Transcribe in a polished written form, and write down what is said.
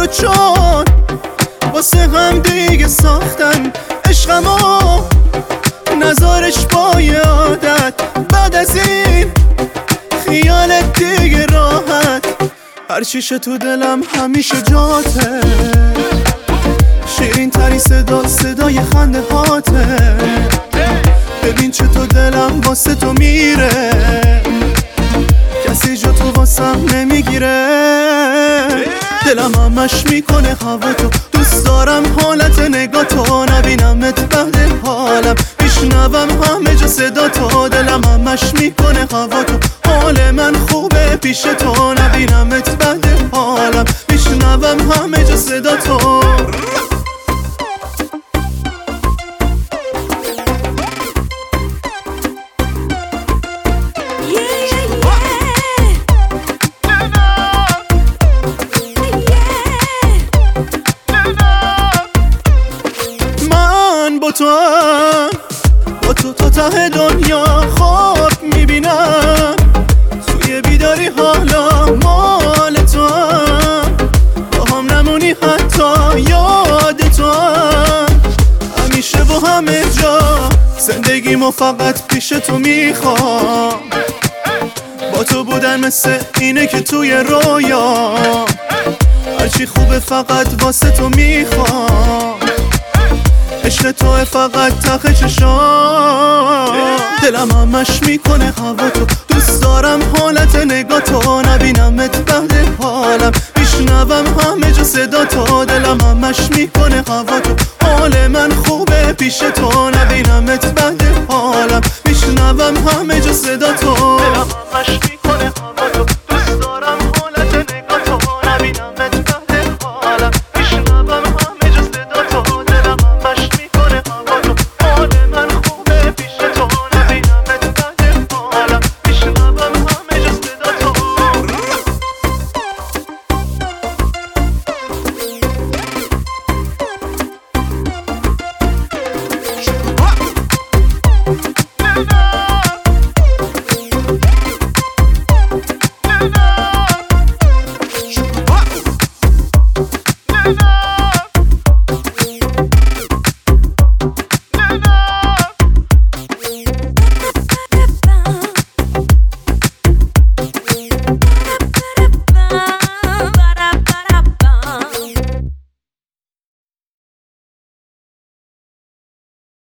تو چون واسه هم دیگه ساختن عشقمو نزارش با یادت بعد از این خیالت دیگه راحت هرچیشه تو دلم همیشه جاته شیرین تری صدای خنده هاته ببین چطور دلم واسه تو میره کسی جا تو واسم نمیگیره دلم همش میکنه هوا تو دوست دارم حالت نگاه تو نبینمت بعد حالم میشنوم همه جا صدا تو دلم همش میکنه هوا تو حال من خوبه پیش تو نبینمت بعد حالم میشنوم همه جا صدا تو با تو تا ته دنیا خواب میبینم توی بیداری حالا مال تو هم با هم نمونی حتی یاد تو هم همیشه با همه جا زندگیمو فقط پیش تو میخوام با تو بودن مثل اینه که توی رویا هرچی خوبه فقط واسه تو میخوام عشق توه فقط ته چشام دلم همش میکنه هوا تو دوست دارم حالت نگاه تو نبینمت بعد حالم میشنوم همه جا صدا تو دلم همش میکنه هوا تو حال من خوبه پیش تو نبینمت بعد حالم میشنوم همه جا صدا تو دلم همش